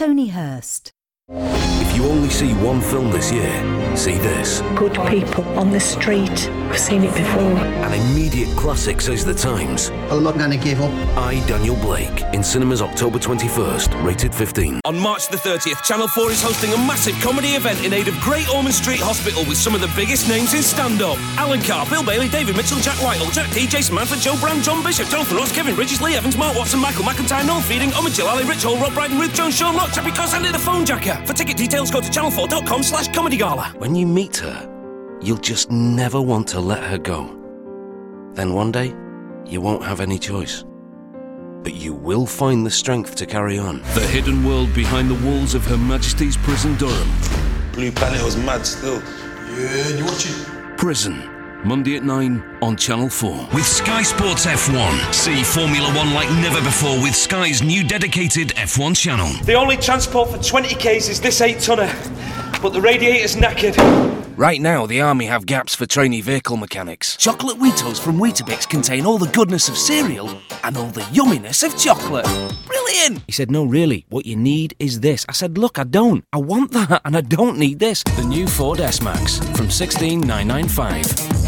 Tony Hurst. If you only see one film this year, see this. Good people on the street. I've seen it before. An immediate classic, says The Times. Well, I'm not going to give up. I, Daniel Blake, in cinemas October 21st, rated 15. On March the 30th, Channel 4 is hosting a massive comedy event in aid of Great Ormond Street Hospital with some of the biggest names in stand-up. Alan Carr, Bill Bailey, David Mitchell, Jack Whitehall, Jack Dee, Jason Manford, Joe Brown, John Bishop, Jonathan Ross, Kevin Bridges, Lee Evans, Mark Watson, Michael McIntyre, Noel Feeding, Omid Jalali, Rich Hall, Rob Brydon, Ruth Jones, Sean Locke, Chappie Coss, Andy the Phone Jacker. For ticket details, go to channel4.com/comedygala. When you meet her, you'll just never want to let her go. Then one day, you won't have any choice. But you will find the strength to carry on. The hidden world behind the walls of Her Majesty's Prison Durham. Blue Planet was mad still. Yeah, you watch it. Prison. Monday at 9 on Channel 4. With Sky Sports F1. See Formula One like never before with Sky's new dedicated F1 channel. The only transport for 20k's is this 8-tonner, but the radiator's knackered. Right now, the Army have gaps for trainee vehicle mechanics. Chocolate Weetos from Weetabix contain all the goodness of cereal and all the yumminess of chocolate. Brilliant! He said, no, really, what you need is this. I said, look, I don't. I want that, and I don't need this. The new Ford S-Max from $16,995.